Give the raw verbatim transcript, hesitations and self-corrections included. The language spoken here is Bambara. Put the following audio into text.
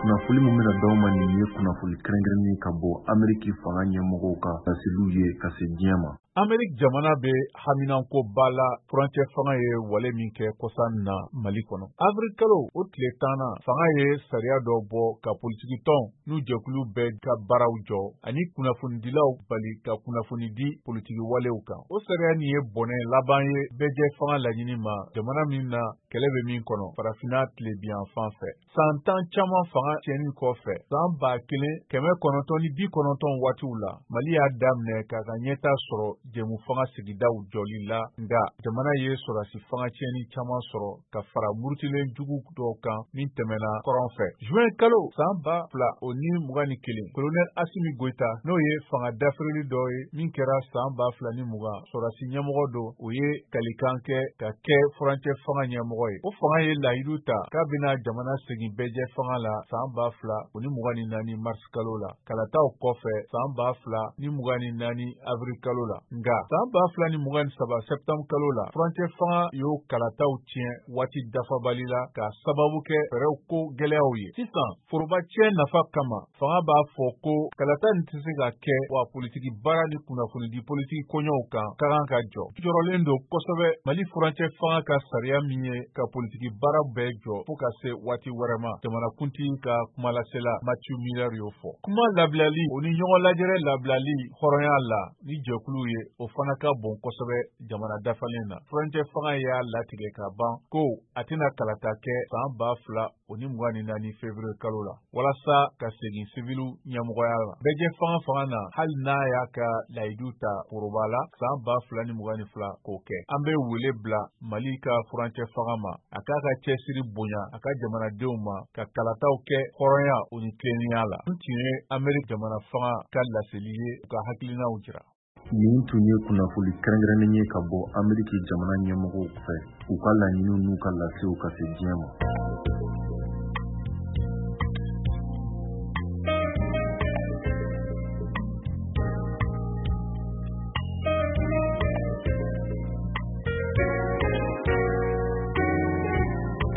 Kunnafoni mun bɛna d'aw ma nin ye kunnafoni kɛrɛnkɛrɛnnen ka bɔ Ameriki fanga ɲɛmɔgɔw ka laseliw ye ka se diɲɛ ma. Ameriki jamana bɛ haminanko ba la furancɛ fanga ye wale min kɛ kɔsan na Mali kɔnɔ. Avril kalo o tile tan na fanga ye sariya dɔ bɔ ka politiki tɔn n'u jɛkulu bɛɛ ka baaraw jɔ ani kunnafonidilaw bali ka kunnafoni di politiki walew kan. O sariya nin ye bɔnɛ laban ye bɛɛjɛ fanga laɲini ma jamana min na kɛlɛ bɛ min kɔnɔ farafina tilebiyan fan fɛ. San tan caman fanga tiɲɛni kɔfɛ san ba kelen kɛmɛ kɔnɔntɔn ni bi kɔnɔntɔn waatiw la Mali y'a daminɛ k'a ka ɲɛta sɔrɔ jɛmu fanga sigidaw jɔli la nga jamana ye sɔrɔsi fanga tiɲɛni caman sɔrɔ ka fara murutilen jugu dɔw kan min tɛmɛna kɔrɔn fɛ. Juin kalo san ba fila o ni mugan ni kelen Colonel Asimi Goita n'o ye fanga dafirili dɔ ye min kɛra san ba fila ni mugan sɔrɔsi ɲɛmɔgɔ do o ye kalikan kɛ ka kɛ furancɛ fanga ɲɛmɔgɔ ye. O fanga ye layidu ta k'a bɛna jamana segin bɛɛjɛ fanga la san ba fila o ni mugan ni naani mars kalo la. Kalataw kɔfɛ san ba fila ni mugan ni naani avril kalo la. Nga san ba fila ni mugan ni saba septembre kalo la furancɛ fanga y'o kalataw tiɲɛ waati dafabali la ka sababu kɛ fɛrɛw ko gɛlɛyaw ye. Sisan foroba tiɲɛ nafa kama fanga b'a fɔ ko kalata nin tɛ se ka kɛ wa politiki baara ni kunnafoni di politiki koɲɛw kan ka kan ka jɔ. Jɔrɔlen do kosɛbɛ Mali furancɛ fanga ka sariya min ye ka politiki baara bɛɛ jɔ fo ka se waati wɛrɛ ma. Jamanakuntigi ka kumalasela Mathieu Miller y'o fɔ. Kuma labilali o ni ɲɔgɔn lajɛrɛ labilali hɔrɔnya la ni jɛkulu ye o fana ka bon kosɛbɛ jamana dafalen na. Furancɛ fanga y'a latigɛ ka ban ko a tɛna kalata kɛ san ba fila o ni mugan ni naani février kalo la walasa ka segin sivilu ɲɛmɔgɔya la. Bɛɛjɛ fanga fanga na hali n'a y'a ka layidu ta foroba la san ba fila ni mugan ni fila k'o kɛ. An bɛ wele bila Mali ka furancɛ fanga ma a k'a ka cɛsiri bonya a ka jamanadenw ma ka kalataw kɛ hɔrɔnya o ni tilennenya la. N tun ye Ameriki jamana fanga ka laseli ye u ka hakilinaw jira. Nin tun ye kunnafoni kɛrɛnkɛrɛnnen ye ka bɔ Ameriki jamana ɲɛmɔgɔw fɛ u ka laɲiniw n'u ka lasew ka se diɲɛ ma.